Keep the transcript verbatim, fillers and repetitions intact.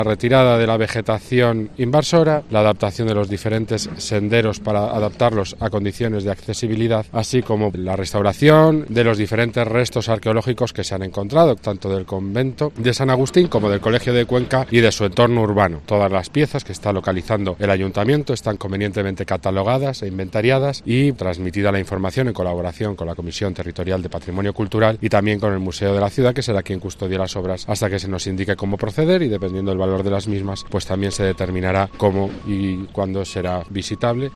La retirada de la vegetación invasora, la adaptación de los diferentes senderos para adaptarlos a condiciones de accesibilidad, así como la restauración de los diferentes restos arqueológicos que se han encontrado, tanto del convento de San Agustín como del Colegio de Cuenca y de su entorno urbano. Todas las piezas que está localizando el ayuntamiento están convenientemente catalogadas e inventariadas y transmitida la información en colaboración con la Comisión Territorial de Patrimonio Cultural y también con el Museo de la Ciudad, que será quien custodie las obras hasta que se nos indique cómo proceder, y dependiendo del valor de las mismas, pues también se determinará cómo y cuándo será visitable.